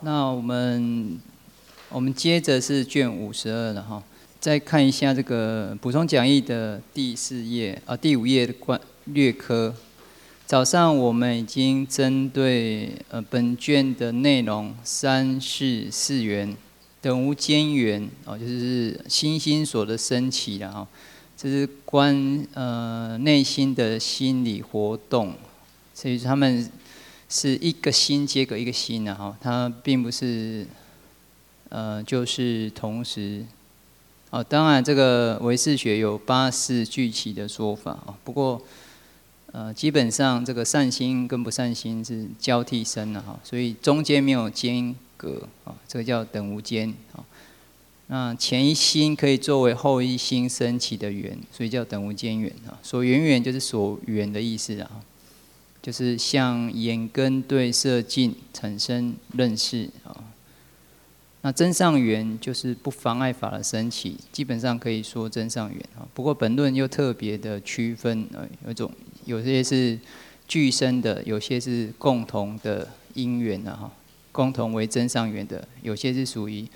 那我们接着是卷52了哈，再看一下这个补充讲义的第4页第5页的略科。早上我们已经针对本卷的内容3世4缘等无间缘就是心心所的升起了哈，这是观内心的心理活动，所以他们是一个心接个一个心的哈，它并不是就是同时当然这个唯识学有8识俱起的说法不过基本上这个善心跟不善心是交替生的哈，所以中间没有间隔这个叫等无间那前一心可以作为后一心升起的缘，所以叫等无间缘所缘缘就是所缘的意思就是像眼根对色境产生认识那真上缘就是不妨碍法的升起，基本上可以说真上缘不过本论又特别的区分有些是俱生的，有些是共同的因缘共同为真上缘的，有些是属于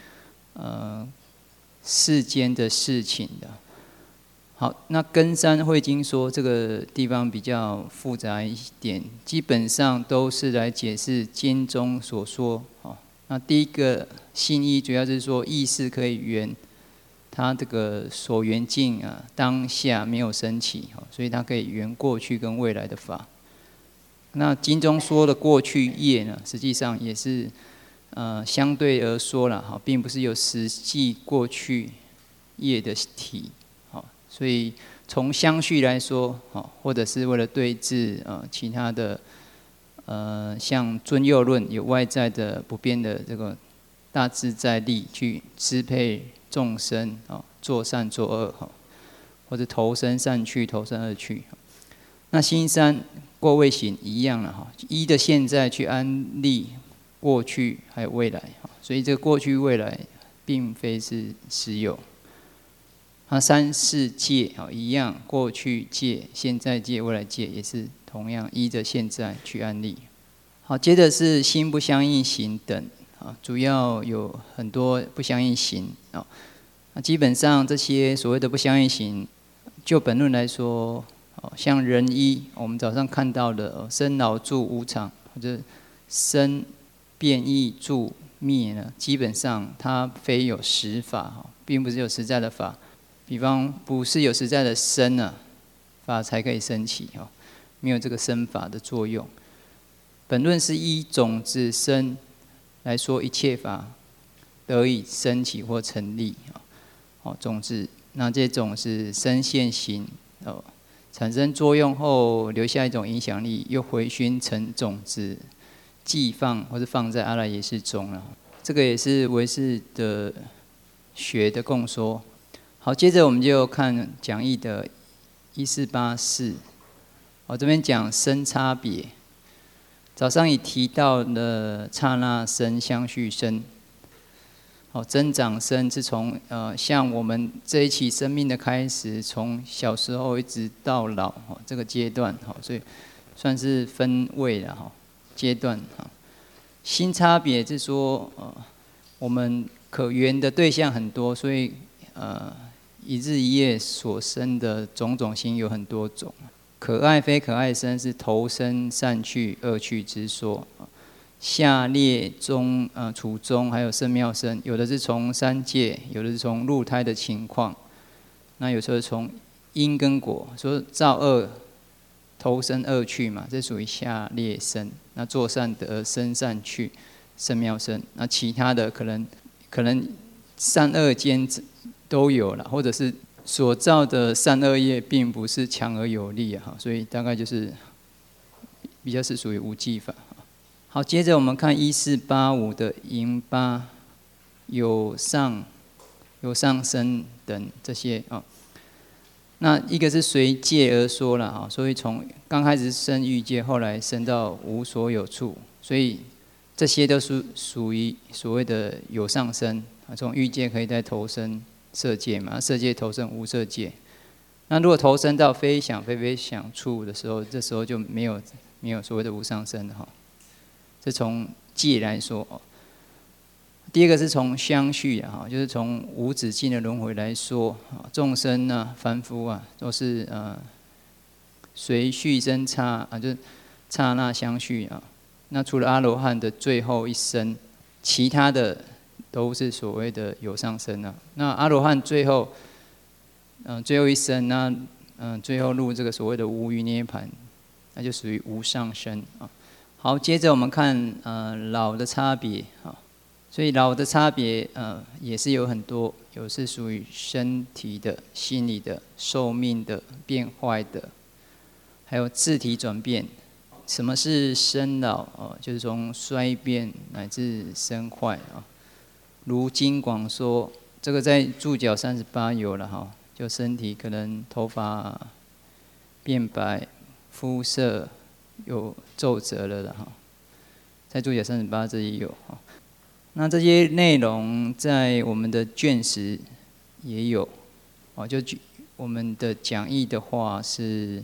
世间的事情的。好，那根山慧经说这个地方比较复杂一点，基本上都是来解释经中所说那第一个信义主要是说意识可以缘它这个所缘境当下没有升起所以它可以缘过去跟未来的法。那经中说的过去业呢，实际上也是相对而说了并不是有实际过去业的体所以从相续来说或者是为了对治其他的像尊佑论有外在的不变的这个大自在力去支配众生做善做恶或者投生善趣投生恶趣。那心三过未行一样了依的现在去安立过去还有未来所以这个过去未来并非是实有。那三世界一样，过去界、现在界、未来界也是同样依着现在去安立。好，接着是心不相应行等主要有很多不相应行那基本上这些所谓的不相应行，就本论来说像人一我们早上看到的生老住无常，或者生变异住灭呢，基本上它非有实法并不是有实在的法。比方不是有实在的生法才可以升起没有这个生法的作用。本论是依种子生来说一切法得以升起或成立种子，那这种是生现行产生作用后留下一种影响力，又回熏成种子寄放或是放在阿赖耶识中了。这个也是唯识的学的共说。好，接着我们就看讲义的1484这边讲生差别。早上已提到了刹那生、相续生增长生是从像我们这一期生命的开始，从小时候一直到老这个阶段所以算是分位了阶段心差别是说我们可缘的对象很多，所以一日一夜所生的种种心有很多种，可爱非可爱生是投生善趣恶趣之说，下列中处中还有圣妙生，有的是从三界，有的是从入胎的情况，那有时候从因跟果，说造恶投生恶趣嘛，这属于下列生。那做善得生善趣圣妙生，那其他的可能善恶间都有了，或者是所造的善恶业并不是强而有力所以大概就是比较是属于无记法。好，接着我们看1485的引八有上生等这些那一个是随界而说了所以从刚开始生欲界，后来生到无所有处，所以这些都是属于所谓的有上生从欲界可以再投生色界嘛，色界投生无色界。那如果投生到非想非非想处的时候，这时候就没有所谓的无上生这从界来说第二个是从相续啊，就是从无止境的轮回来说，众生呢、凡夫啊，都是随续生刹啊，就是刹那相续啊。那除了阿罗汉的最后一生，其他的都是所谓的有上生啊。那阿罗汉最后一生，那最后入这个所谓的无余涅盘，那就属于无上生啊。好，接着我们看老的差别啊。所以老的差别也是有很多，有是属于身体的、心理的、寿命的、变坏的，还有自体转变。什么是生老就是从衰变乃至生坏啊。如经广说，这个在注脚38有了哈，就身体可能头发变白，肤色有皱褶了哈，在注脚38这里有哈。那这些内容在我们的卷10也有，就我们的讲义的话是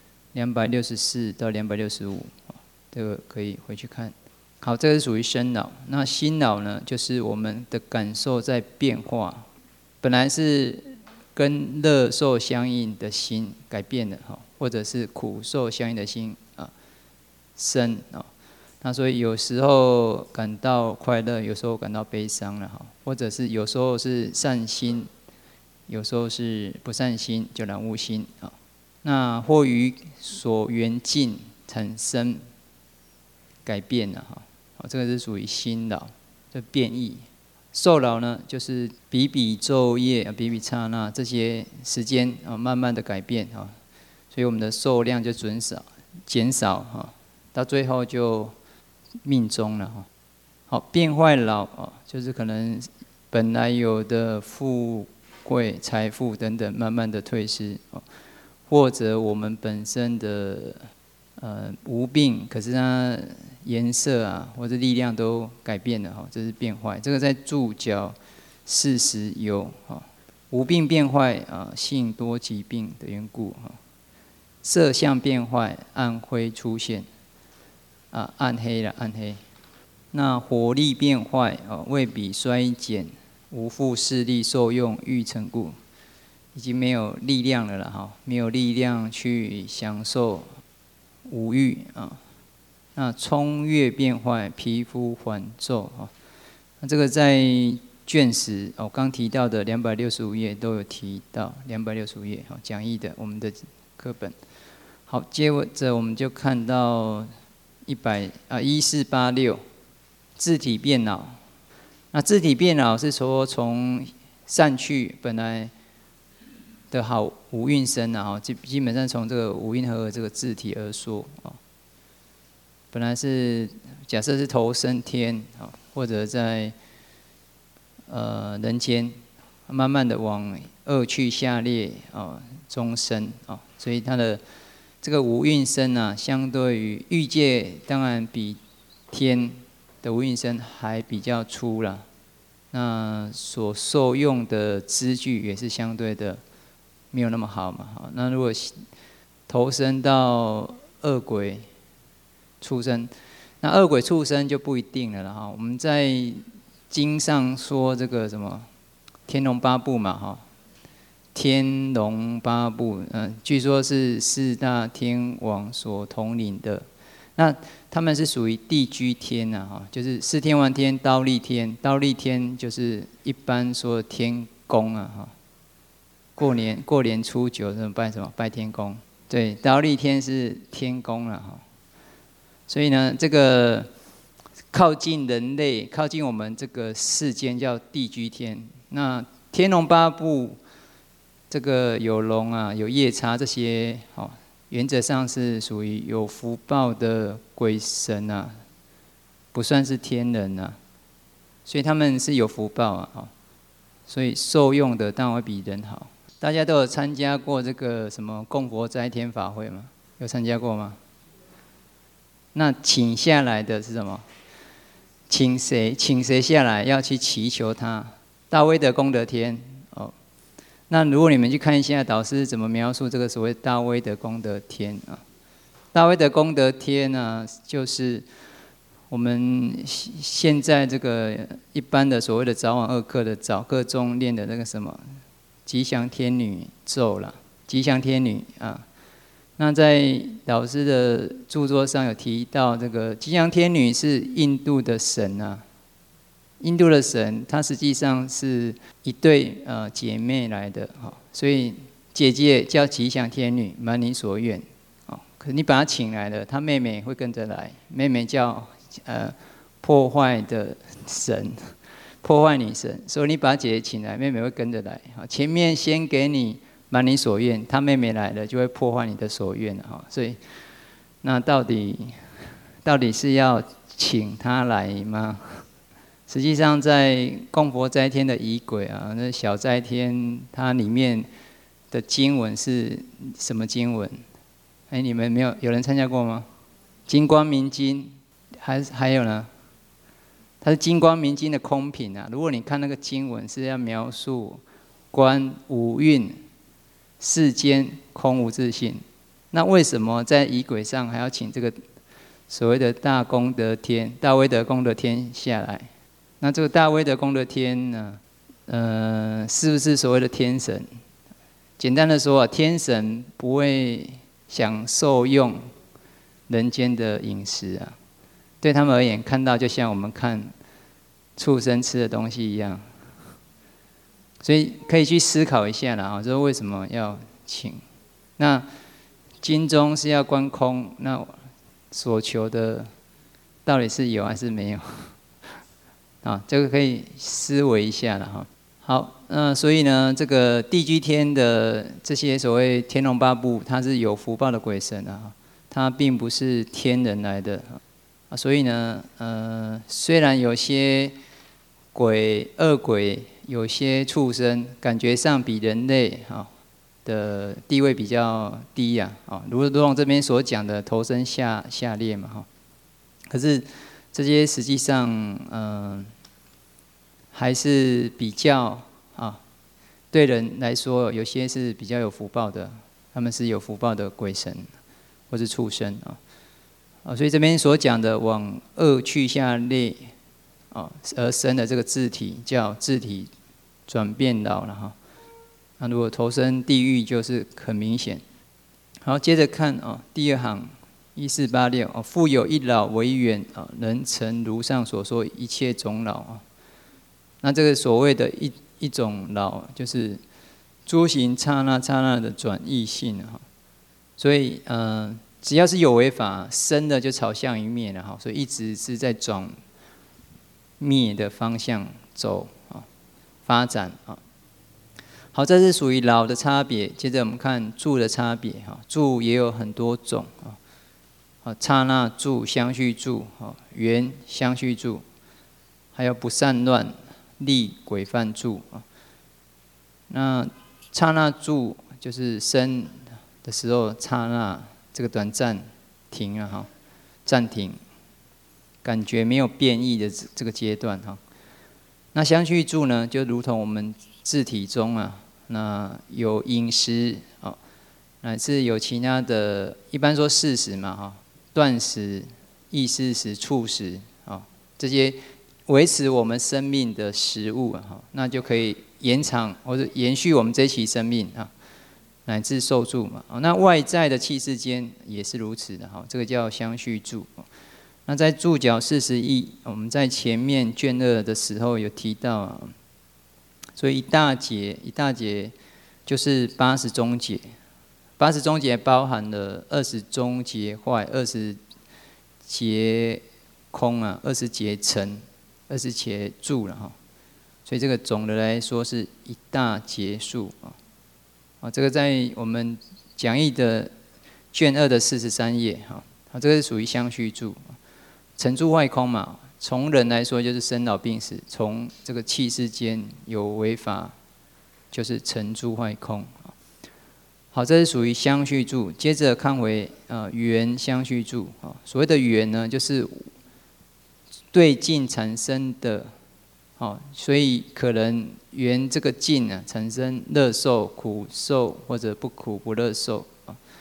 264到265，这个可以回去看。好，这个是属于生老。那心老呢，就是我们的感受在变化，本来是跟乐受相应的心改变了哈，或者是苦受相应的心生啊。那所以有时候感到快乐，有时候感到悲伤了哈，或者是有时候是善心，有时候是不善心，就染污心啊。那或于所缘境产生改变了哈，这个是属于心老，就变异。受老呢，就是比比昼夜、比比刹那这些时间慢慢的改变啊，所以我们的寿量就减少哈，到最后就命终了哈。好，变坏老就是可能本来有的富贵、财富等等，慢慢的退失或者我们本身的无病，可是它颜色或者力量都改变了哈，这是变坏。这个在注脚40有无病变坏性多疾病的缘故色相变坏，暗灰出现。暗黑了，暗黑。那火力变坏未比衰减，无复势力受用欲成故，已经没有力量了哈，没有力量去享受五欲那冲越变坏，皮肤缓皱那这个在卷10刚提到的265页都有提到，265页讲义的我们的课本。好，接着我们就看到1486自体变老。那自体变老是说从散去本来的好五蕴身基本上从这个五蕴和这个自体而说本来是假设是投生天或者在人间，慢慢的往恶趣下劣中生所以它的这个五蕴身相对于欲界，当然比天的无蕴身还比较粗啦。那所受用的资具也是相对的没有那么好嘛。那如果投身到恶鬼、畜生，那恶鬼、畜生就不一定了啦。我们在经上说这个什么天龙八部嘛天龙八部，据说是4大天王所统领的。那他们是属于地居天就是四天王天、忉利天。忉利天就是一般说的天公过年初9拜什么？拜天公。对，忉利天是天公了所以呢，这个靠近人类、靠近我们这个世间叫地居天。那天龙八部。这个有龙有夜叉这些原则上是属于有福报的鬼神不算是天人所以他们是有福报所以受用的当然会比人好。大家都有参加过这个什么供佛斋天法会吗？有参加过吗？那请下来的是什么？请谁下来要去祈求他？大威德功德天那如果你们去看一下导师怎么描述这个所谓大威德功德天大威德功德天就是我们现在这个一般的所谓的早晚2课的早课中练的那个什么吉祥天女咒啦，吉祥天女啊。那在老师的著作上有提到，这个吉祥天女是印度的神啊。印度的神，它实际上是一对姐妹来的，所以姐姐叫吉祥天女，满你所愿。可你把她请来了，她妹妹会跟着来，妹妹叫破坏的神，破坏女神，所以你把姐姐请来，妹妹会跟着来。前面先给你满你所愿，她妹妹来了就会破坏你的所愿了。所以那到底是要请她来吗？实际上，在供佛斋天的仪轨啊，那小斋天它里面的经文是什么经文？你们有人参加过吗？金光明经，还有呢？它是金光明经的空品啊。如果你看那个经文是要描述观五蕴世间空无自性，那为什么在仪轨上还要请这个所谓的大功德天、大威德功德天下来？那这个大威德功德天呢，是不是所谓的天神？简单的说啊，天神不会享受用人间的饮食啊，对他们而言，看到就像我们看畜生吃的东西一样，所以可以去思考一下啦啊，说为什么要请？那经中是要观空，那所求的到底是有还是没有？啊，这个可以思维一下了哈。好，所以呢，这个地居天的这些所谓天龙八部，它是有福报的鬼神啊，它并不是天人来的啊。所以呢，虽然有些恶鬼，有些畜生，感觉上比人类的地位比较低呀啊，如同这边所讲的投身下列嘛哈。可是这些实际上，还是比较对人来说，有些是比较有福报的，他们是有福报的鬼神或是畜生所以这边所讲的往恶趣下列而生的这个自体，叫自体转变老了哈。那如果投身地狱，就是很明显。好，接着看第二行1486复有一老为缘能成如上所说一切种老那这个所谓的一种老，就是诸行刹那刹那的转异性所以只要是有为法生的，就朝向于灭了所以一直是在转灭的方向走发展好，这是属于老的差别。接着我们看住的差别住也有很多种刹那住、相续住、缘相续住，还有不散乱、立轨犯住那刹那住就是生的时候刹那这个短暂停了暂停，感觉没有变异的这个阶段那相续住呢，就如同我们自体中那有饮食乃至有其他的，一般说四食嘛断食、意识食、触食这些维持我们生命的食物那就可以延长或者延续我们这一期生命乃至受住嘛那外在的气世间也是如此的这个叫相续住那在注脚41，我们在前面卷2的时候有提到所以一大节就是80中节，80中节包含了20中节坏、20节空20节成、20节住了所以这个总的来说是一大结束这个在我们讲义的卷2的43页这个是属于相续住，成住坏空嘛。从人来说就是生老病死，从这个气世间有为法就是成住坏空。好，这是属于相续住。接着看回缘相续住所谓的缘呢，就是对境产生的所以可能缘这个境产生乐受、苦受或者不苦不乐受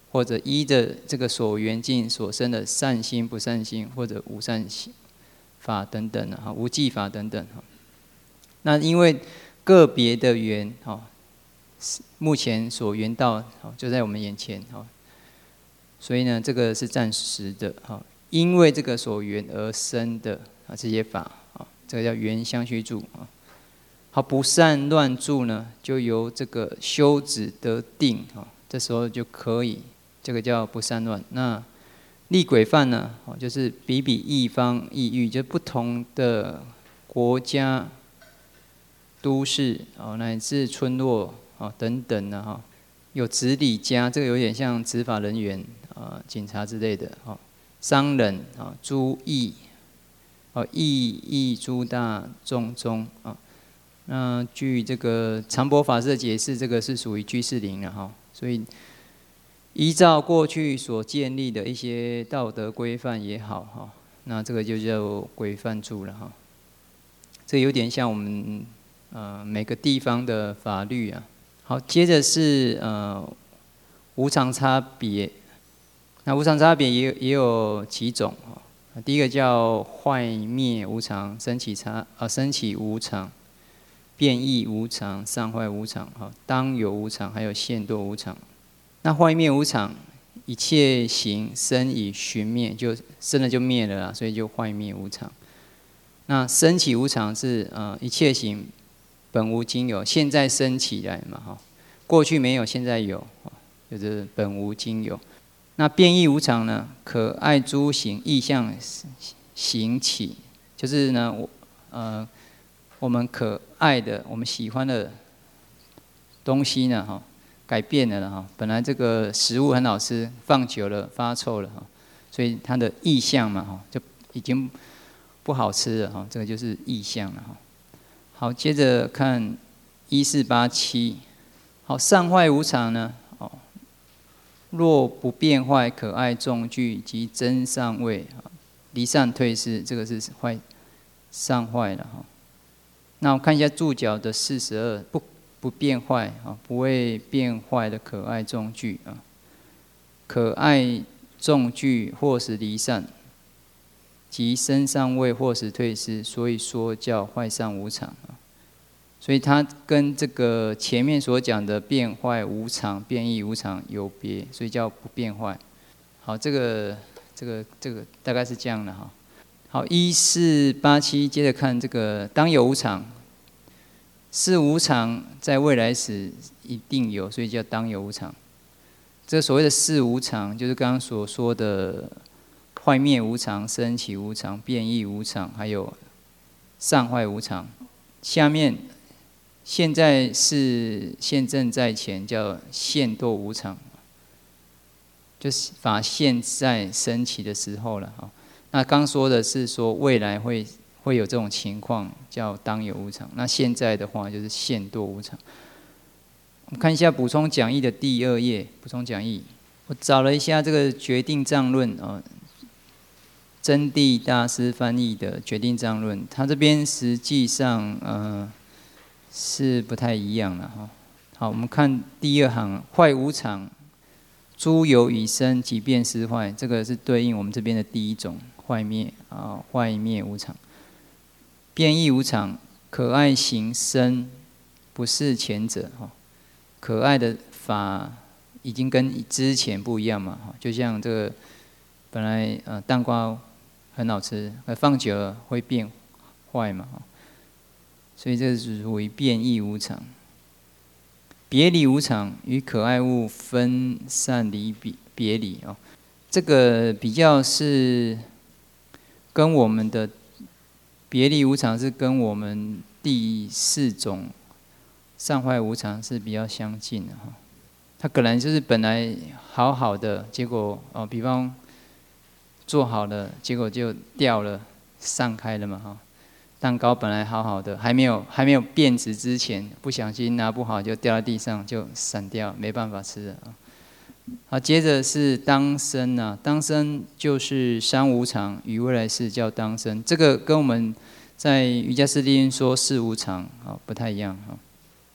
或者依着这个所缘境所生的善心、不善心，或者无善法等等的哈，无记法等等哈。那因为个别的缘哈，目前所缘到就在我们眼前哈，所以呢，这个是暂时的哈。因为这个所缘而生的这些法啊，这个叫缘相续住啊。好，不善乱住呢，就由这个修止得定啊，这时候就可以，这个叫不善乱。那立轨范呢，就是比比异方异域，就不同的国家、都市乃至村落等等的哈，有执理家，这个有点像执法人员警察之类的商人诸役役诸大众中那据这个常伯法师的解释，这个是属于居士林了哈，所以依照过去所建立的一些道德规范也好哈，那这个就叫规范住了哈。这有点像我们每个地方的法律啊。好，接着是无常差别。那无常差别也有几种第一个叫坏灭无常、升起无常、变异无常、上坏无常、当有无常，还有现堕无常。那坏灭无常，一切行生以寻灭，就生了就灭了啦，所以就坏灭无常。那升起无常是一切行本无今有，现在升起来嘛过去没有，现在有，就是本无今有。那变异无常呢？可爱诸行意象行起，就是呢，我们可爱的、我们喜欢的东西呢，改变了哈。本来这个食物很好吃，放久了发臭了所以它的意象嘛就已经不好吃了这个就是意象了好，接着看1487，好，上坏无常呢？若不变坏可爱众具及真上位离散退失，这个是上坏了那我们看一下注脚的42，不变坏不会变坏的可爱众具可爱众具或是离散，及身上位或是退失，所以说叫坏上无常所以它跟这个前面所讲的变坏无常、变异无常有别，所以叫不变坏。好，这个大概是这样的好，1487，接着看这个当有无常，是无常在未来时一定有，所以叫当有无常。这所谓的是无常，就是刚刚所说的坏灭无常、升起无常、变异无常，还有上坏无常。下面现在是现正在前，叫现堕无常，就是法现在升起的时候了那刚说的是说未来会有这种情况，叫当有无常。那现在的话就是现堕无常。我们看一下补充讲义的第2页，补充讲义，我找了一下这个决定藏论真谛大师翻译的决定藏论，他这边实际上是不太一样了好，我们看第2行，坏无常，诸有已生，即便失坏，这个是对应我们这边的第1种坏灭坏灭无常。变异无常，可爱行生，不是前者可爱的法已经跟之前不一样嘛就像这个本来蛋糕很好吃，放久了会变坏嘛所以这是属于变异无常。别离无常，与可爱物分散离别离这个比较是跟我们的别离无常是跟我们第4种上坏无常是比较相近的它可能就是本来好好的，结果比方做好了，结果就掉了，散开了嘛蛋糕本来好好的，还没有变质之前，不小心拿不好就掉在地上，就散掉，没办法吃了好，接着是当生当生就是三无常，与未来世叫当生，这个跟我们在瑜伽师地论说事无常不太一样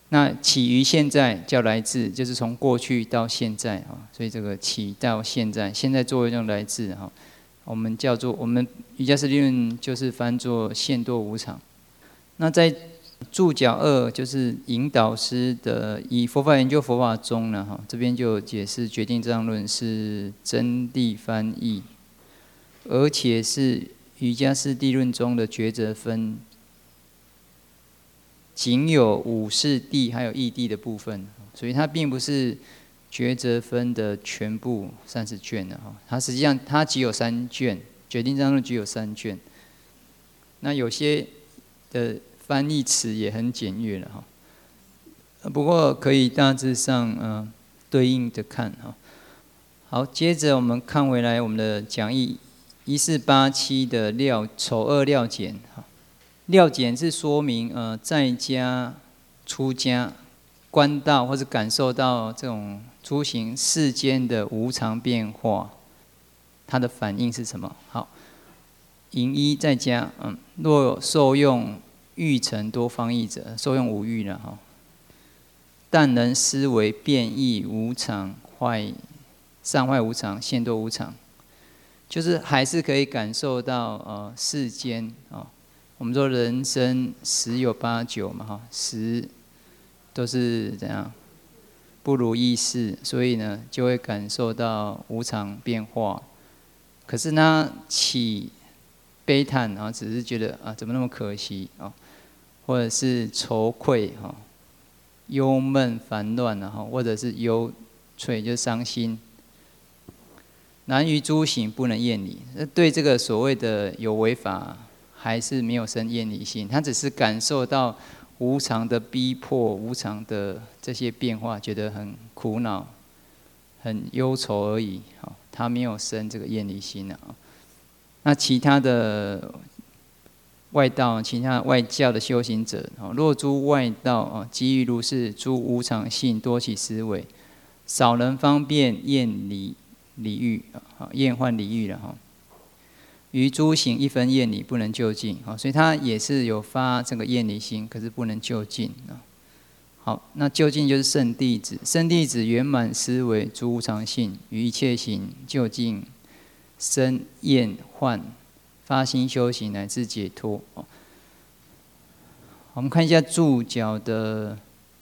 那起于现在叫来自，就是从过去到现在啊，所以这个起到现在，现在作为这种来自哈，我们叫做我们瑜伽师理论就是翻作现多无常。那在注脚2就是引导师的以佛法研究佛法中呢哈，这边就解释决定这样论是真谛翻译，而且是瑜伽师地论中的抉择分。仅有五事谛还有义谛的部分，所以它并不是抉择分的全部30卷的哈。它实际上它只有3卷，决定章论只有3卷。那有些的翻译词也很简略了哈。不过可以大致上对应的看哈。好，接着我们看回来我们的讲义1487的丑2料简哈。料简是说明在家、出家、观到或者感受到这种诸行世间的无常变化，它的反应是什么？好，引一在家，若受用欲成多方义者，受用五欲了哈，但能思维变异无常、善坏无常、现多无常，就是还是可以感受到世间啊。我们说人生十有八九嘛，哈，十都是怎样不如意事，所以呢就会感受到无常变化。可是呢起悲叹啊，只是觉得怎么那么可惜啊，或者是愁愧哈，忧闷烦乱啊，或者是忧悴就是伤心。难于诸行不能厌离，对这个所谓的有为法。还是没有生厌离心，他只是感受到无常的逼迫、无常的这些变化，觉得很苦恼、很忧愁而已。他没有生这个厌离心啊。那其他的外道、其他外教的修行者，若诸外道基于如是诸无常性多起思维，少能方便厌离欲厌患离欲了哈。于诸行一分厌离，不能就近，所以他也是有发这个厌离心，可是不能就近。好，那就近就是圣弟子，圣弟子圆满思维诸无常性，于一切行就近生厌患，发心修行乃至解脱。我们看一下注脚的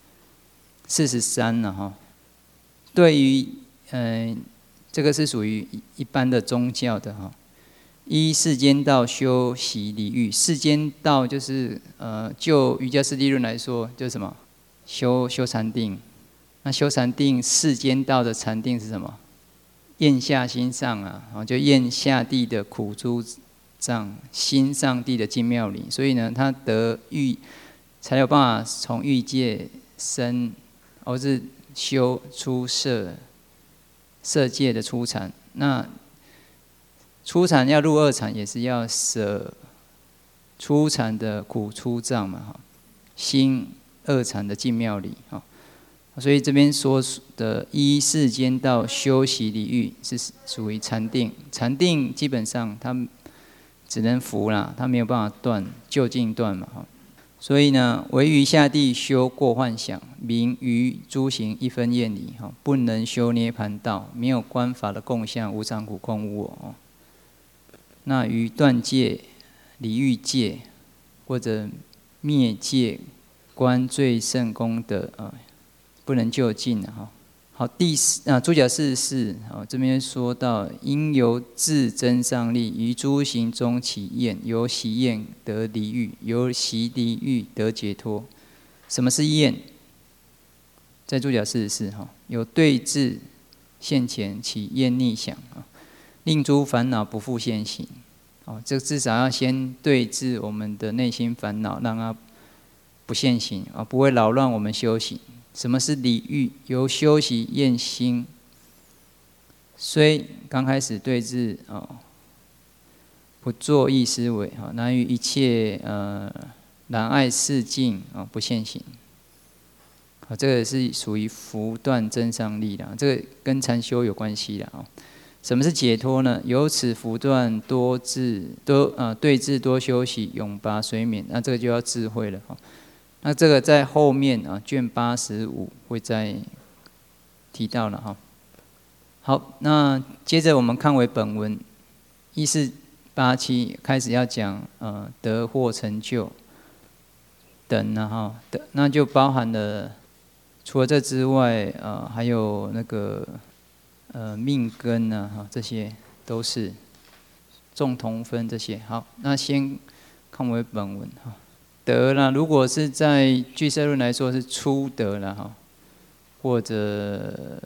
43了哈。对于这个是属于一般的宗教的哈。依世间道修习离欲，世间道就是就瑜伽师地论来说，就是什么？修禅定。那修禅定，世间道的禅定是什么？厌下心上啊，就厌下地的苦诸障，心上地的精妙理。所以呢，他得欲，才有办法从欲界生，或是修出色界的出禅。那初禅要入二禅，也是要舍初禅的苦出障嘛，心二禅的净妙理哈。所以这边说的依世间道修习离欲，是属于禅定。禅定基本上它只能伏啦，它没有办法断，就近断嘛哈。所以呢，唯于下地修过幻想，名于诸行一分厌离哈，不能修涅盘道，没有观法的共相，无常苦空无我。那于断戒、离欲戒或者灭戒观最胜功德不能就近哈。好，注脚44这边说到，因由自增上力，于诸行中起厌，由习厌得离欲，由习离欲得解脱。什么是厌？在注脚44有对治现前起厌逆想令诸烦恼不复现行。这至少要先对治我们的内心烦恼，让它不现行不会扰乱我们修行。什么是离欲？由修习厌心，虽刚开始对治不作意思维难于一切染碍世境不现行。这个是属于伏断增上力的，这个跟禅修有关系的什么是解脱呢？由此伏断对治多修习，永拔随眠。那这个就要智慧了那这个在后面啊卷85会再提到了哈。好，那接着我们看回本文1487开始要讲得或成就等呢哈，那就包含了除了这之外还有那个命根啊哈，这些都是众同分这些。好，那先看回本文哈。得啦，如果是在俱舍论来说是初得了哈，或者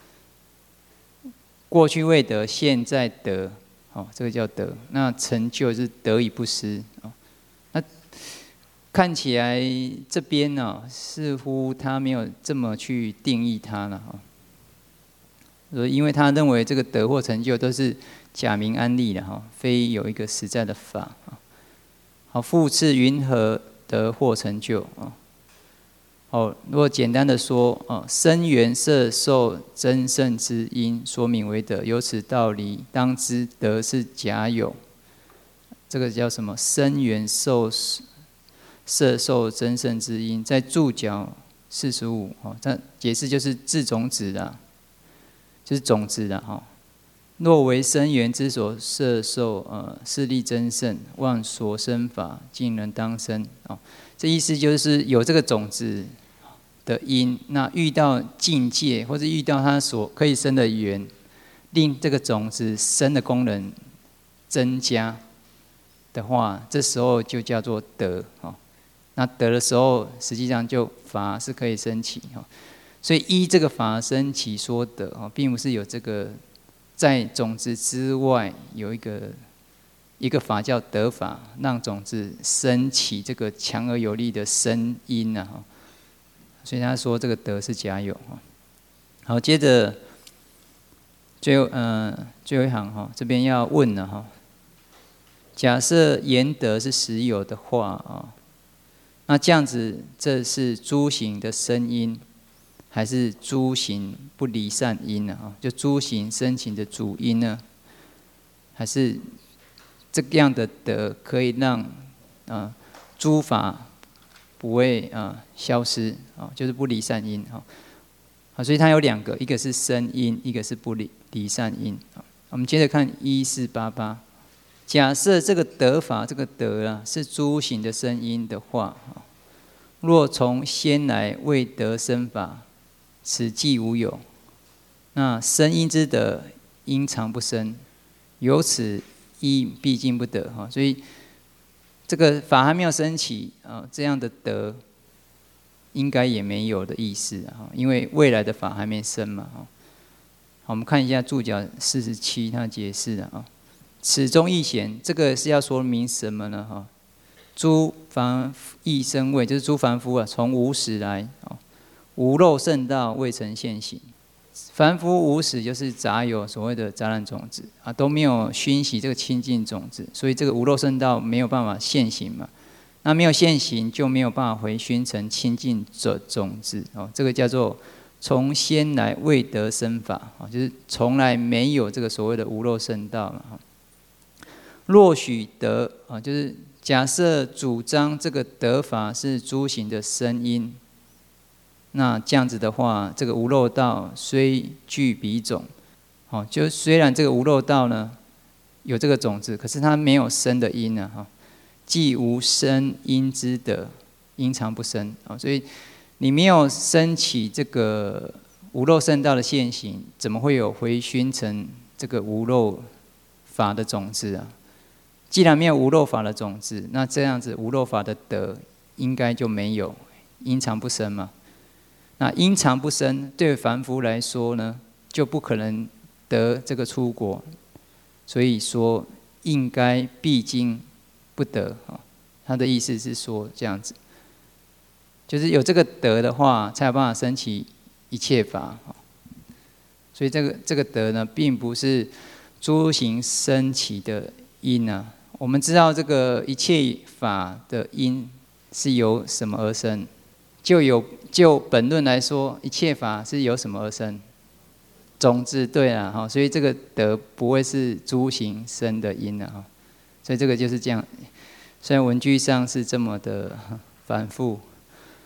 过去未得，现在得，哦，这个叫得。那成就是得以不失哦。那看起来这边呢，似乎他没有这么去定义它了哈。因为他认为这个得或成就都是假名安立的哈，非有一个实在的法。好，复次云何得或成就啊？好，如果简单的说生缘摄受真圣之因，说名为得。由此道理，当知得是假有。这个叫什么？生缘摄受真圣之因，在注脚45这解释就是自种子啦，就是种子啦哈。若为生缘之所摄受，势力真圣，望所生法，尽能当生。这意思就是有这个种子的因，那遇到境界或者遇到它所可以生的缘，令这个种子生的功能增加的话，这时候就叫做得。那得的时候，实际上就法是可以升起。所以依这个法升起说得，并不是有这个。在种子之外有一个法叫得法，让种子升起这个强而有力的声音啊，所以他说这个得是假有。好，接着最后一行哈，这边要问了哈。假设言得是实有的话那这样子这是诸行的声音。还是诸行不离善因呢？就诸行生起的主因呢？还是这样的德可以让诸法不会消失就是不离善因所以它有两个，一个是生因，一个是不离善因。我们接着看1488，假设这个得法这个得是诸行的生因的话，若从先来未得生法。此即无有，那生因之德，因常不生，由此亦毕竟不得所以这个法还没有升起这样的德，应该也没有的意思因为未来的法还没生嘛好，我们看一下注脚47，它解释此中亦显，这个是要说明什么呢诸凡亦生位，就是诸凡夫从无始来无漏圣道未曾现行，凡夫无始就是杂有所谓的杂染种子都没有熏习这个清净种子，所以这个无漏圣道没有办法现行嘛。那没有现行就没有办法回熏成清净的种子这个叫做从先来未得生法就是从来没有这个所谓的无漏圣道嘛若许得就是假设主张这个得法是诸行的生因。那这样子的话，这个无漏道虽具彼种，就虽然这个无漏道呢有这个种子，可是它没有生的因既无生因之德，因常不生所以你没有升起这个无漏圣道的现行，怎么会有回熏成这个无漏法的种子既然没有无漏法的种子，那这样子无漏法的德应该就没有，因常不生嘛。那因常不生，对凡夫来说呢，就不可能得这个出国，所以说应该必经不得他的意思是说这样子，就是有这个德的话，才有办法升起一切法所以这个德呢，并不是诸行升起的因我们知道这个一切法的因是由什么而生？就本论来说，一切法是由什么而生？种子对了所以这个德不会是诸行生的因所以这个就是这样。虽然文句上是这么的反复，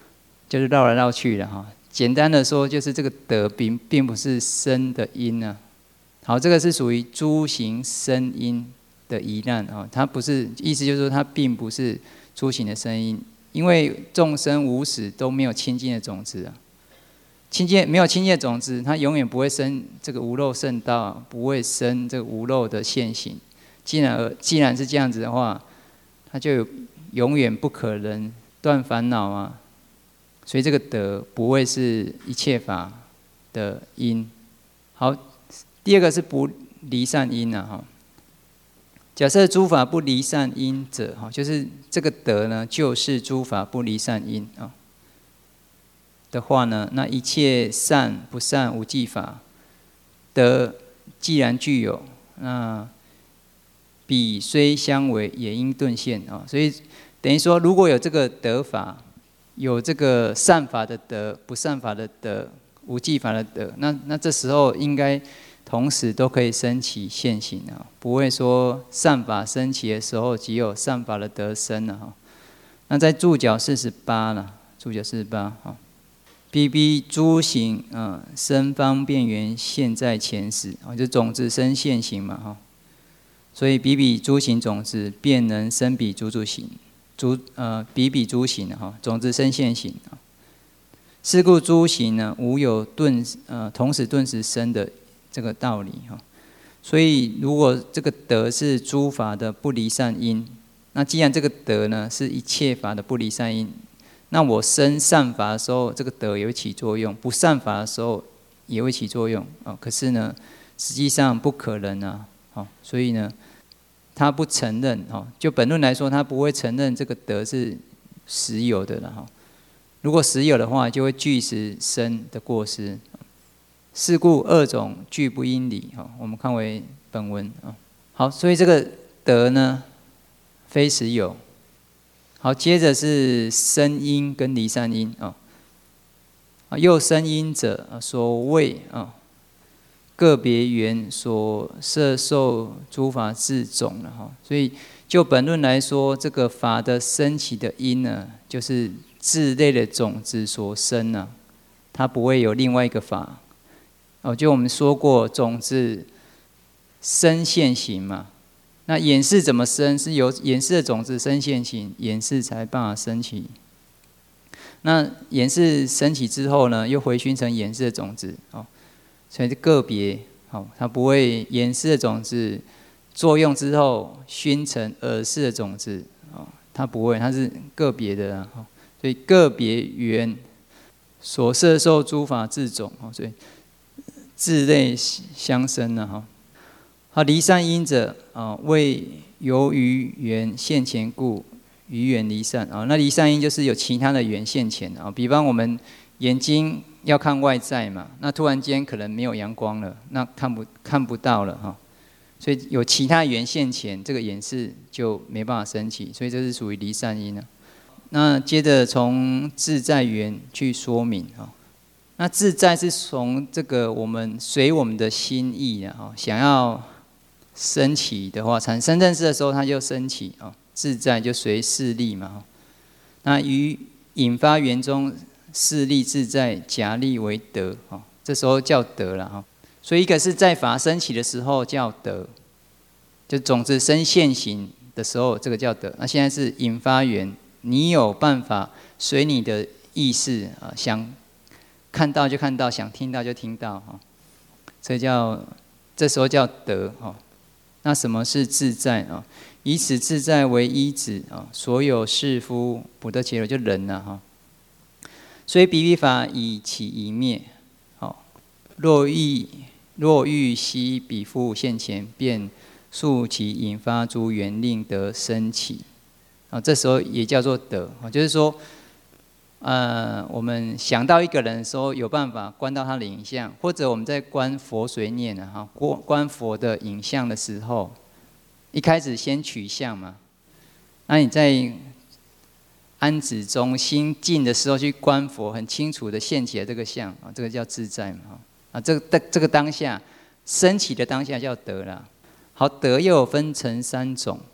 就是绕来绕去的哈。简单的说，就是这个德并不是身的因啊。好，这个是属于诸行身因的疑难啊，它不是，意思就是说它并不是诸行的身因，因为众生无始都没有清净的种子啊。没有清净的种子，它永远不会生这个无漏圣道，不会生这个无漏的现行。既然是这样子的话，它就永远不可能断烦恼啊。所以这个德不会是一切法的因。好，第二个是不离善因啊。假设诸法不离善因者，就是这个德呢，就是诸法不离善因啊。的话呢，那一切善不善无记法，德既然具有，那彼虽相违，也应顿现啊。所以等于说，如果有这个德法，有这个善法的德、不善法的德、无记法的德，那这时候应该同时都可以升起现行啊，不会说善法升起的时候，只有善法的德生了哈。那在注脚48了，注脚48啊。逼逼诸行生方便缘现在前时啊，就种子生现行嘛哈，所以比比诸行种子便能生彼诸行，比比诸行哈，种子生现行啊。是故诸行呢无有同时顿时生的这个道理哈。所以如果这个德是诸法的不离善因，那既然这个德呢是一切法的不离善因。那我生善法的时候，这个德也会起作用；不善法的时候也会起作用啊。可是呢，实际上不可能啊。所以呢，他不承认就本论来说，他不会承认这个德是实有的了哈。如果实有的话，就会据实生的过失。是故二种俱不应理我们看为本文啊。好，所以这个德呢，非实有。好，接着是生因跟离善因啊。又生因者，所谓个别缘所摄受诸法自种了哈。所以就本论来说，这个法的升起的因呢，就是自类的种子所生呢，它不会有另外一个法。就我们说过，种子生现行嘛。那眼识怎么生？是由眼识的种子生现行，眼识才办法升起。那眼识升起之后呢，又回熏成眼识的种子所以是个别它不会眼识的种子作用之后熏成耳识的种子它不会，它是个别的所以个别缘所摄受诸法自种所以自类相生了离善因者为由于缘现前故，于缘离善那离善因就是有其他的缘现前比方我们眼睛要看外在嘛，那突然间可能没有阳光了，那看不到了所以有其他缘现前，这个眼识就没办法升起，所以这是属于离善因那接着从自在缘去说明那自在是从这个我们随我们的心意想要升起的话，产生认识的时候，它就升起自在就随势力嘛那于引发缘中势力自在假立为德这时候叫德了所以一个是在法升起的时候叫德，就种子生现行的时候，这个叫德。那现在是引发缘，你有办法随你的意识想看到就看到，想听到就听到这时候叫德那什么是自在以此自在为依止所有士夫不得其乐，就人了所以比比法以起以灭若欲悉彼夫现前，便速其引发诸缘，令得生起这时候也叫做德就是说我们想到一个人的时候，有办法观到他的影像，或者我们在观佛随念观佛的影像的时候，一开始先取相嘛。那你在安止中心静的时候去观佛，很清楚的现起了这个相这个叫自在嘛这个当下升起的当下叫德啦。好，德又有分成3种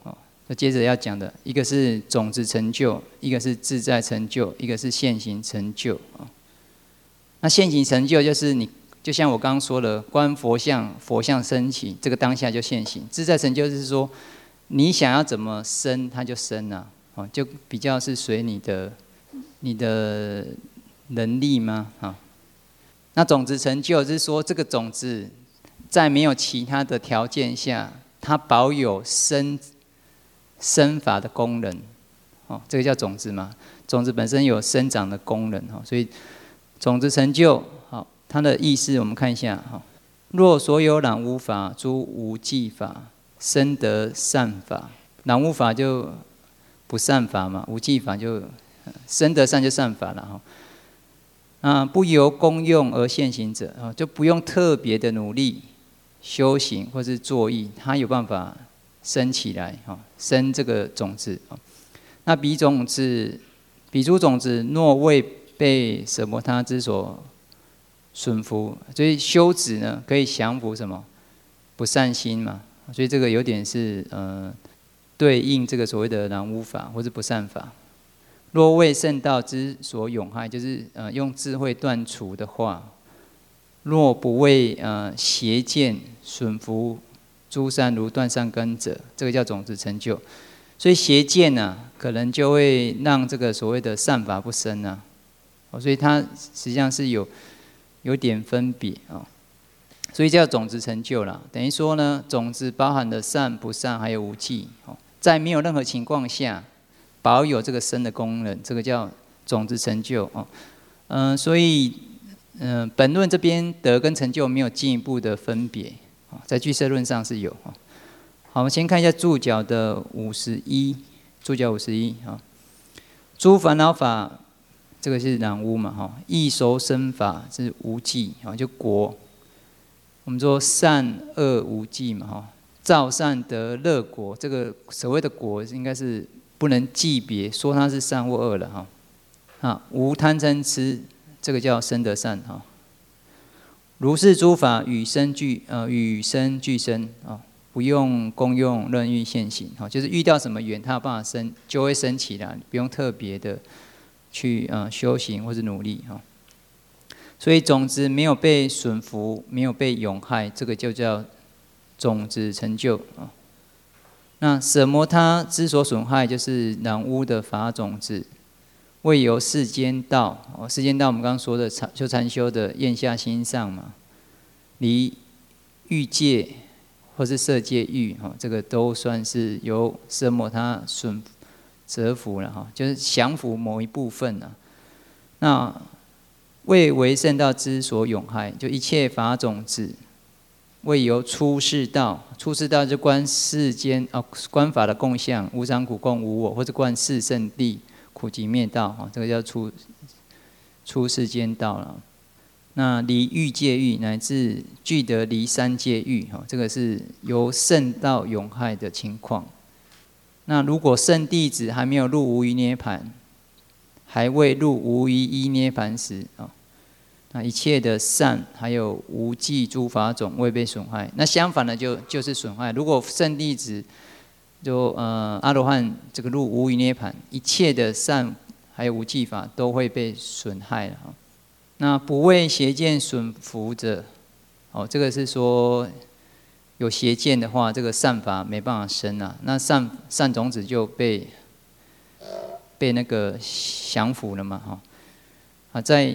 接着要讲的一个是种子成就，一个是自在成就，一个是现行成就啊。那现行成就就是你，就像我刚刚说的，观佛像，佛像升起，这个当下就现行。自在成就是说，你想要怎么生，它就生了，哦，就比较是随你的能力吗？啊，那种子成就是说，这个种子在没有其他的条件下，它保有生法的功能，哦，这个叫种子嘛。种子本身有生长的功能，哦，所以种子成就，好，它的意思我们看一下，哈。若所有染污法，诸无记法，生得善法。染污法就不善法嘛，无记法就生得善就善法了，哈。不由功用而现行者，就不用特别的努力修行或是作意，它有办法生起来，生这个种子。那彼诸种子，若未被舍摩他之所损服，所以修止呢，可以降服什么？不善心嘛。所以这个有点是对应这个所谓的染污法或是不善法。若为圣道之所永害，就是用智慧断除的话，若不为邪见损服诸善如断善根者，这个叫种子成就。所以邪见呢，可能就会让这个所谓的善法不生啊。所以它实际上是有点分别啊。所以叫种子成就啦，等于说呢，种子包含了善、不善，还有无记，在没有任何情况下，保有这个生的功能，这个叫种子成就哦。所以本论这边德跟成就没有进一步的分别，在俱舍论上是有。好，我们先看一下注脚的51，注脚51啊，诸烦恼法，这个是染污嘛哈，异熟生法是无记啊，就果。我们说善恶无记嘛哈，造善得乐果，这个所谓的果应该是不能记别，说它是善或恶了哈。无贪嗔痴，这个叫生得善哈。如是诸法与生俱生啊，不用功用任欲现行，就是遇到什么缘，它有办法生，就会生起来，不用特别的去修行或是努力哈。所以种子没有被损服，没有被永害，这个就叫种子成就啊。那舍摩他之所损害，就是染污的法种子，未由世间道。世间道我们刚刚说的修禅修的咽下心上嘛，离欲界或是色界欲，这个都算是由舍摩他折服了哈，就是降服某一部分了。那未为圣道之所永害，就一切法种子，未由出世道，出世道就观世间观法的共相，无常苦空无我，或者观四圣谛苦集灭道，这个叫出世间道了。那离欲界欲，乃至具得离三界欲，这个是由圣道永害的情况。那如果圣弟子还没有入无余涅盘，还未入无余依涅盘时那一切的善还有无记诸法种未被损害。那相反的就是损害。如果圣弟子就阿罗汉这个入无余涅盘，一切的善还有无记法都会被损害了。那不为邪见损服者，这个是说有邪见的话，这个善法没办法生啊，那善种子就被那个降服了嘛，在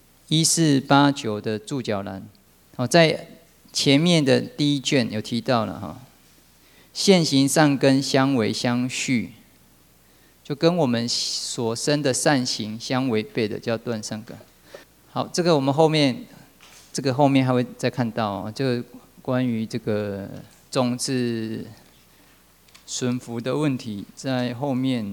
1489的注脚栏，在前面的第一卷有提到了哈，现行善根相违相续，就跟我们所生的善行相违背的叫断善根。好，这个我们后面还会再看到，就关于这个种子损福的问题，在后面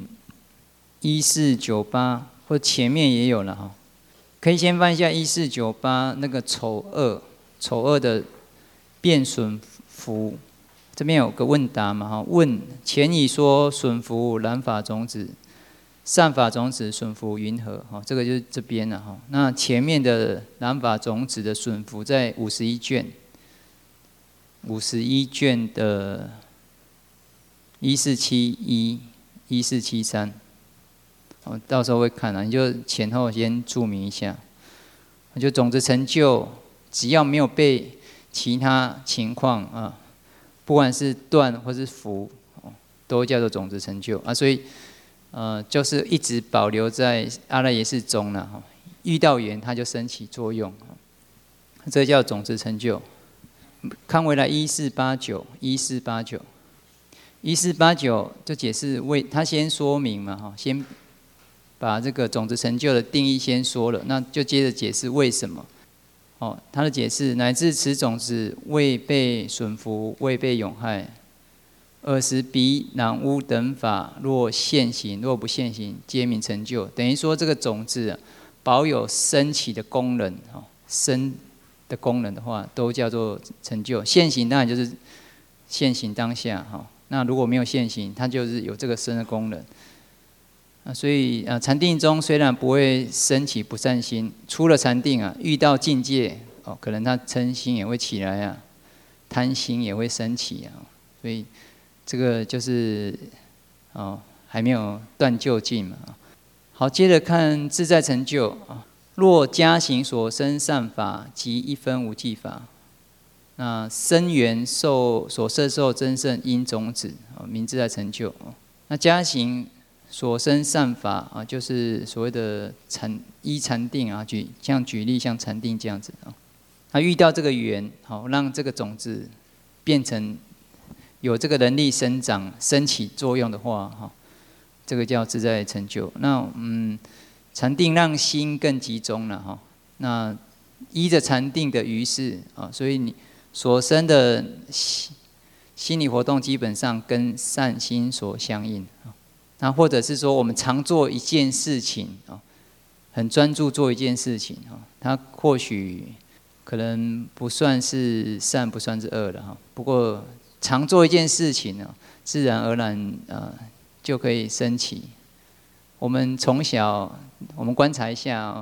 1498或前面也有了哈。可以先翻一下1498那个丑恶的变损福，这边有个问答嘛哈，问前已说损福染法种子，善法种子损福云何？这个就是这边了哈。那前面的染法种子的损福在51卷的 1471、1473，到时候会看你就前后先注明一下。就种子成就，只要没有被其他情况不管是断或是伏，都叫做种子成就所以就是一直保留在阿赖耶识中了遇到缘它就升起作用，这叫种子成就。看回来1489就解释他先说明嘛先把这个种子成就的定义先说了，那就接着解释为什么。他的解释乃至此种子未被损福，未被永害。尔时彼染污等法若现行，若不现行，皆名成就。等于说这个种子保有升起的功能，升的功能的话，都叫做成就。现行当然就是现行当下那如果没有现行，它就是有这个升的功能。所以禅定中虽然不会升起不善心，出了禅定遇到境界可能他嗔心也会起来贪心也会升起所以这个就是还没有断究竟嘛好，接着看自在成就若加行所生善法及一分无记法，那生缘所摄受真圣因种子名自在成就。那加行所生善法就是所谓的依禅定像举例像禅定这样子他遇到这个缘让这个种子变成有这个能力生长升起作用的话这个叫自在成就。那禅定让心更集中了那依着禅定的于是所以你所生的心理活动基本上跟善心所相应那或者是说我们常做一件事情很专注做一件事情它或许可能不算是善不算是恶了不过常做一件事情自然而然就可以升起。我们从小我们观察一下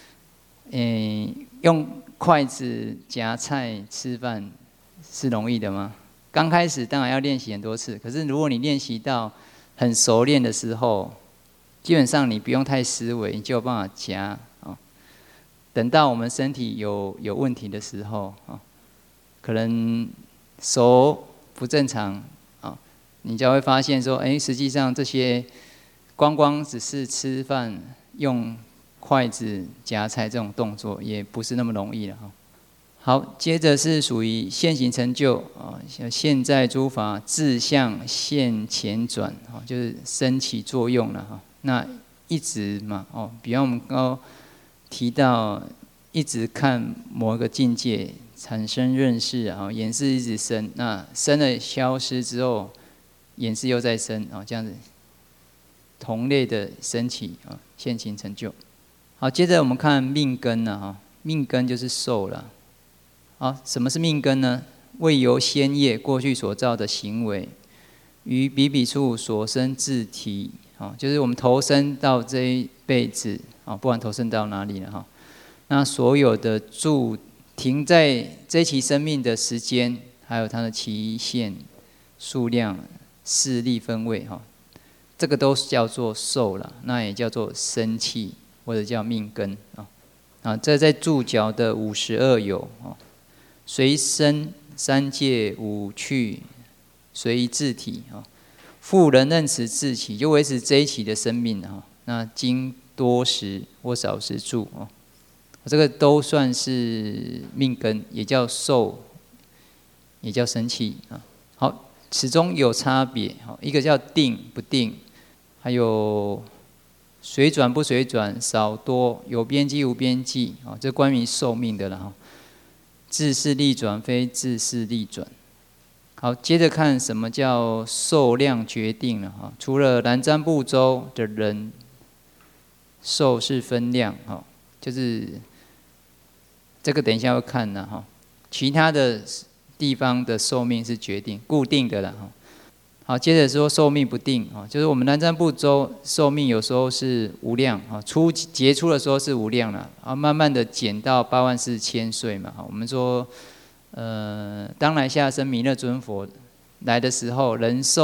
用筷子夹菜吃饭是容易的吗？刚开始当然要练习很多次，可是如果你练习到很熟练的时候，基本上你不用太思维，你就有办法夹等到我们身体有问题的时候可能手不正常你就会发现说，实际上这些光只是吃饭用筷子夹菜这种动作，也不是那么容易了好，接着是属于现行成就现在诸法自相现前转就是升起作用了那一直嘛比方我们刚提到一直看某一个境界产生认识眼识一直生，那生了消失之后眼识又再生这样子同类的升起现行成就。好，接着我们看命根命根就是受了什么是命根呢？为由先业过去所造的行为于彼彼处所生自体就是我们投生到这一辈子不管投生到哪里了那所有的停在这一期生命的时间，还有它的期限、数量、势力、分位这个都叫做受了，那也叫做生气或者叫命根这在注脚的52有随生三界五趣随一自体复人认持自起，就维持这一期的生命那经多时或少时住这个都算是命根，也叫受，也叫生气好，此中有差别一个叫定不定，还有随转不随转，少多有边际无边际这关于寿命的了自是力转非自是力转。好，接着看什么叫寿量决定了除了南瞻部洲的人寿是分量就是这个等一下会看的其他的地方的寿命是决定固定的了好，接着说寿命不定就是我们南瞻部洲寿命有时候是无量杰出的时候是无量了慢慢的减到84000岁嘛我们说当来下生弥勒尊佛来的时候，人寿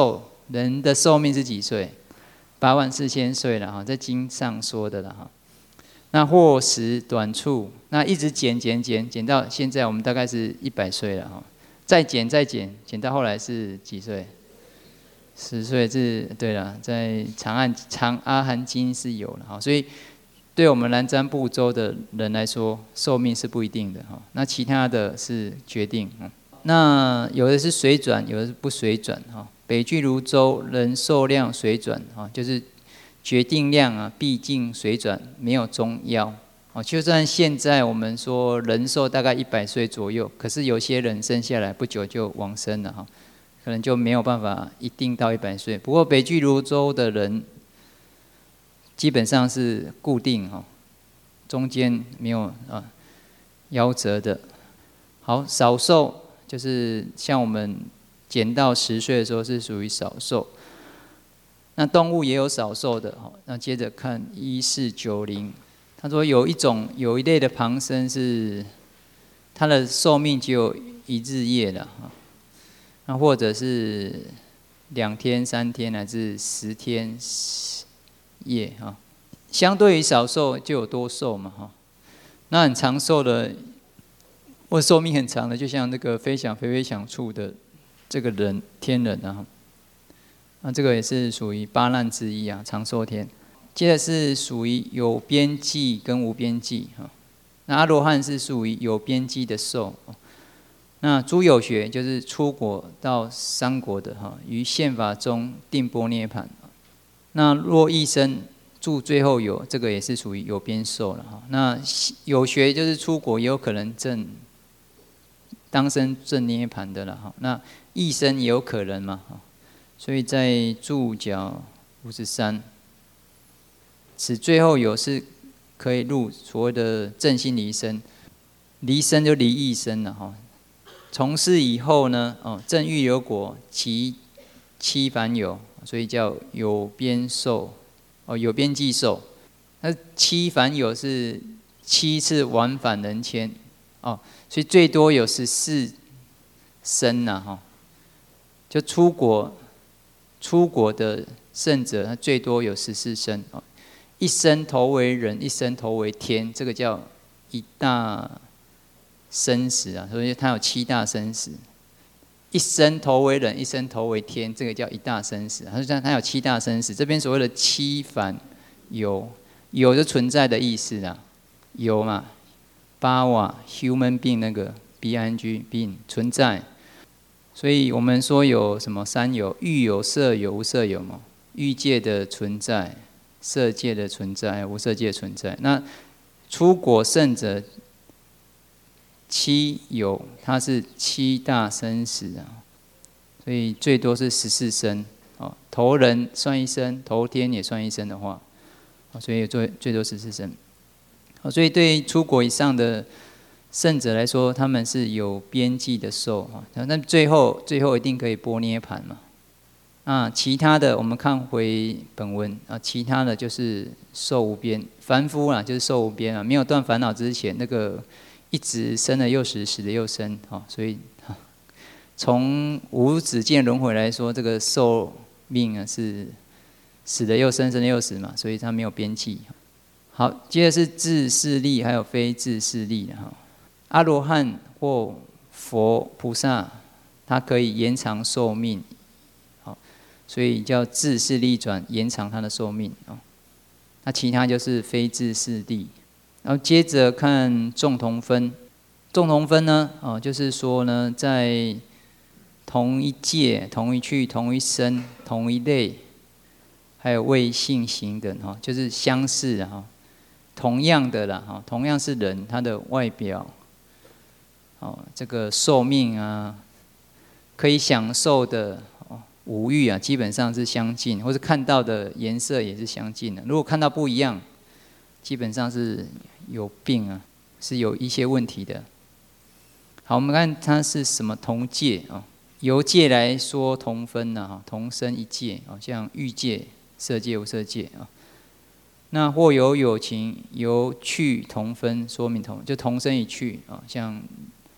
人的寿命是几岁？84000岁了哈，在经上说的了哈。那或时短处，那一直减到现在，我们大概是100岁了哈。再减，减到后来是几岁？10岁是对了，在长阿含经是有了哈。所以对我们南瞻部洲的人来说，寿命是不一定的哈。那其他的是决定。那有的是水转，有的是不水转哈。北俱泸州人寿量水转哈，就是决定量啊，毕竟水转，没有中夭。就算现在我们说人寿大概100岁左右，可是有些人生下来不久就往生了哈，可能就没有办法一定到100岁。不过北俱泸州的人基本上是固定哈，中间没有夭折的。好，少寿就是像我们减到10岁的时候是属于少寿。那动物也有少寿的，那接着看1490，他说有一类的旁生是它的寿命只有1日夜的，那或者是2天、3天乃至10天夜哈。相对于少寿就有多寿嘛哈。那很长寿的，或寿命很长的，就像那个飞翔处的这个人天人啊。那这个也是属于8难之一啊，长寿天。接着是属于有边际跟无边际哈。那阿罗汉是属于有边际的寿。那诸有学就是出果到三果的哈，于宪法中定波涅盘。那若一生住最后有，这个也是属于有边寿了哈。那有学就是出果也有可能当生正涅盘的了哈。那一生也有可能嘛哈。所以在注脚53，此最后有是可以入所谓的正心离生，离生就离一生了哈。从事以后呢，正欲有果，其七凡有，所以叫有边寿，有边际寿。那七凡有是7次往返人间，所以最多有14生呐哈。就出国的圣者，他最多有14生，一生投为人，一生投为天，这个叫一大生死啊，所以他有7大生死。一生投为人，一生投为天，这个叫一大生死。他说他有7大生死，这边所谓的七凡有就存在的意思啊，有嘛，巴瓦 human being 那个 bing being 存在。所以我们说有什么三有，欲有、色有、无色有嘛。欲界的存在，色界的存在，无色界的存在。那出果圣者七有，它是7大生死啊，所以最多是14生。投人算一生，投天也算一生的话，所以最多14生。所以对出果以上的圣者来说，他们是有边际的寿啊，那最后一定可以波涅盘嘛。其他的我们看回本文啊，其他的就是寿无边，凡夫啦就是寿无边啊，没有断烦恼之前，那个一直生了又死，死了又生啊，所以从无止境轮回来说，这个寿命啊是死了又生，生了又死嘛，所以它没有边际。好，接着是自势力，还有非自势力的哈。阿罗汉或佛菩萨，他可以延长寿命，所以叫自势力转，延长他的寿命。那其他就是非自势力。然后接着看众同分，众同分呢，就是说呢，在同一界、同一趣、同一生、同一类，还有位性行等就是相似同样的啦同样是人，他的外表。这个寿命啊，可以享受的五欲啊，基本上是相近，或是看到的颜色也是相近的。如果看到不一样，基本上是有病啊，是有一些问题的。好，我们看它是什么同界啊？由界来说同分呐，同生一界，像欲界、色界、无色界啊。那或有情由趣同分，说明就同生一趣啊，像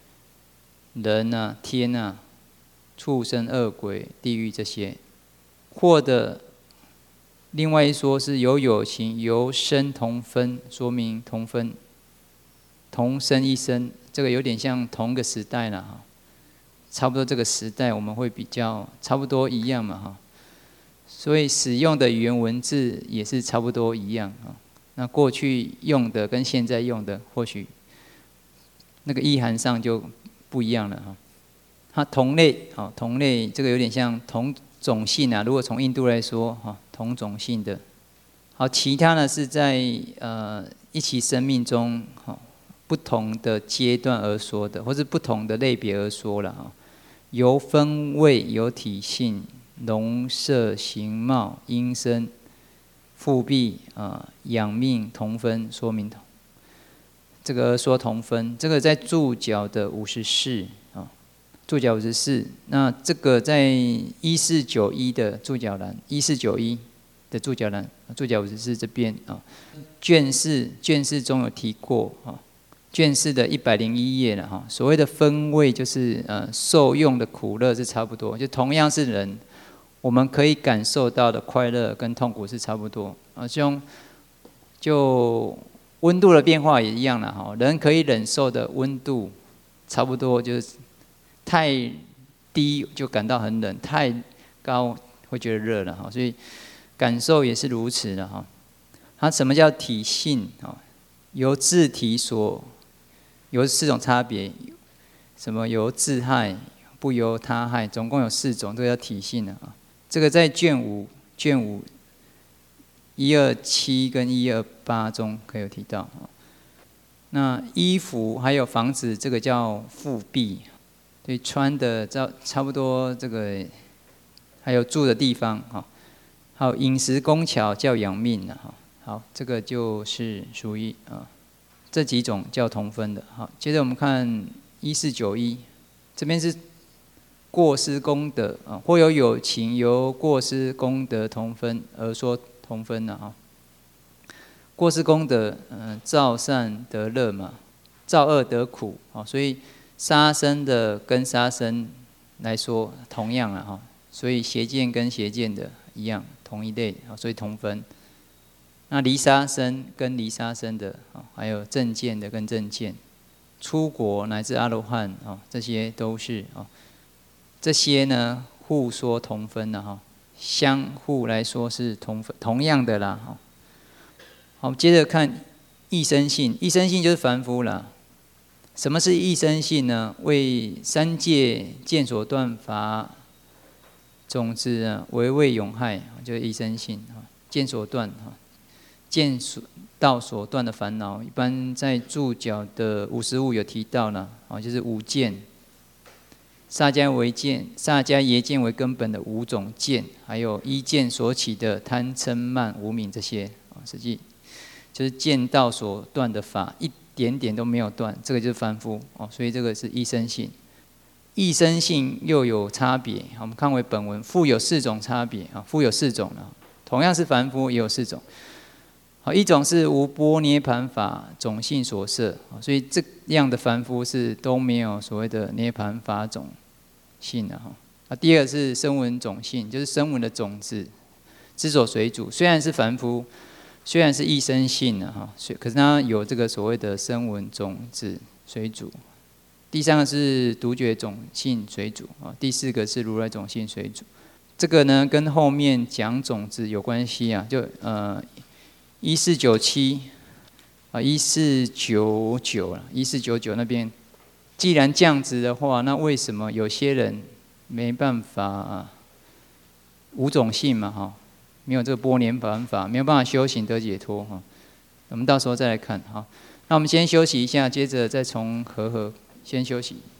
人啊、天啊、畜生、恶鬼、地狱这些。 或者另外一说是有情由生同分，说明同分同生一生，这个有点像同个时代了哈，差不多这个时代我们会比较差不多一样嘛哈，所以使用的语言文字也是差不多一样啊。那过去用的跟现在用的或许那个意涵上就不一样了哈。它同类，同类这个有点像同种姓啊。如果从印度来说，同种姓的。好，其他呢是在一期生命中，不同的阶段而说的，或是不同的类别而说了哈。由分位、由体性、容色、形貌、音声、复辟养命同分，说明同。这个说同分，这个在注脚的54啊，注脚54。那这个在1491的注脚栏，1491的注脚栏，注脚54这边啊，卷四中有提过啊，卷四的101页了哈。所谓的分位就是受用的苦乐是差不多，就同样是人，我们可以感受到的快乐跟痛苦是差不多啊，就温度的变化也一样了哈，人可以忍受的温度差不多，就是太低就感到很冷，太高会觉得热了哈，所以感受也是如此的哈。它什么叫体性啊？由自体有4种差别，什么由自害，不由他害，总共有4种，这个叫体性啊。这个在卷5 127跟128中可以有提到。那衣服还有房子，这个叫复辟，对，穿的差不多这个，还有住的地方哈，还有饮食工巧叫养命的哈。好，这个就是属于这几种叫同分的。好，接着我们看1491，这边是过失功德啊，或有情由过失功德同分而说同分了哈。过失功德，造善得乐嘛，造恶得苦啊，所以杀生的跟杀生来说同样了哈，所以邪见跟邪见的一样，同一类啊，所以同分。那离杀生跟离杀生的还有正见的跟正见，出国乃至阿罗汉啊，这些都是啊，这些呢互说同分的哈，相互来说是同样的啦哈。好，接着看异生性，异生性就是凡夫啦。什么是异生性呢？为三界见所断法种子啊，为未永害，就是异生性啊，见所断哈。见到所断的烦恼，一般在注脚的55有提到了，就是5见，萨迦耶见为根本的5种见，还有依见所起的贪嗔慢无明这些，实际就是见到所断的法一点点都没有断，这个就是凡夫所以这个是异生性。异生性又有差别，我们看为本文复有4种差别复有4种了，同样是凡夫也有4种。好，一种是无波涅盘法种性所摄，所以这样的凡夫是都没有所谓的涅盘法种性的哈。第二是声闻种性，就是声闻的种子之所随主，虽然是凡夫，虽然是异生性的哈，可是它有这个所谓的声闻种子随主。第3个是独觉种性随主第4个是如来种性随主。这个呢跟后面讲种子有关系啊，就14971499那边，既然这样子的话，那为什么有些人没办法无种性嘛没有这个波涅盘法，没有办法修行得解脱我们到时候再来看好。那我们先休息一下，接着再从和合先休息。